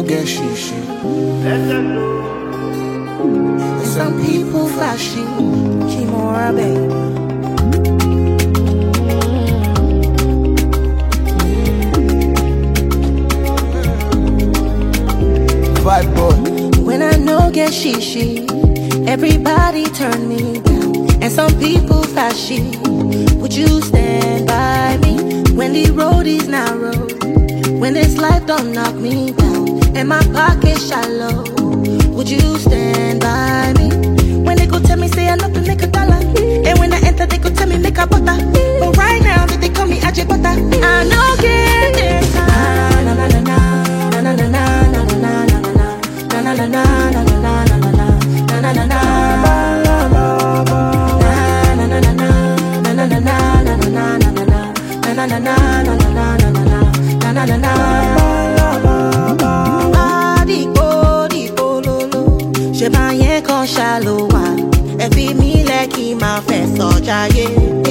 get shit. And some people flashy, Kimura, baby. Vibe boy. When I know get shishi, everybody turn me down. And some people flashy. Would you stand by me when the road is narrow? When this life don't knock me down and my pocket shallow? Would you stand by me when they go tell me say I know to make $1? And when I enter they go tell me make a butter. But right now that they call me Ajay Butter, I know get their time. Na na na na na na na na na na na na na na na na na na na. Ṣé bá yẹn kan ṣàlùwà ẹ fi mí lẹ́kì máa fẹ́ sọ̀jáyé.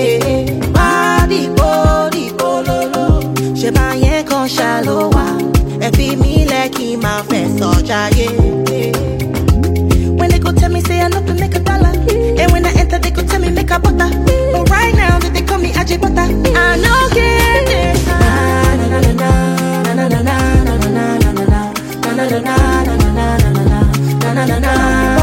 Dìpò lóló. Ṣé bá yẹn kan ṣàlùwà ẹ fi mí lẹ́kì máa fẹ́ sọ̀jáyé. When they go tell me say I know to make $1, and when I enter they go tell me make a butter. But right now that they call me Ajay Butter, I know get it. Na na na na na na na na na na na na na na na na na na.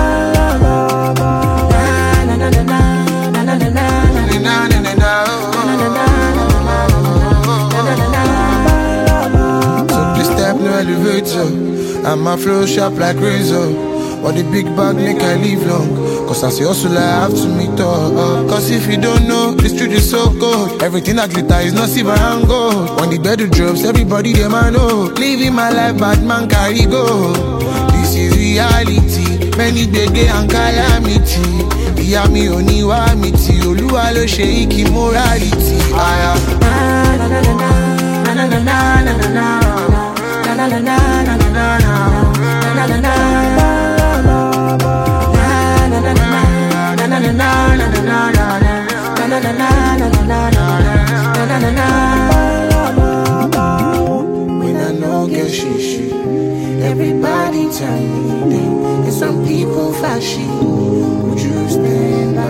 So please step no elevator, and my flow sharp like razor. Or the big bag make I live long, cause as a hustler I have to meet up. Cause if you don't know, the street is so cold. Everything that glitter is not silver and gold. When the bed drops, everybody them I know. Living my life, bad man carry go. This is reality, many bege and calamity. Ìyá mi ò ní wá mi tí, Olúwa ló ṣe ìkí morality. Aya. Na na na na na na na na na na na na na na na na na. When I know get shishi, everybody turn me down, and some people flashy. Would you stand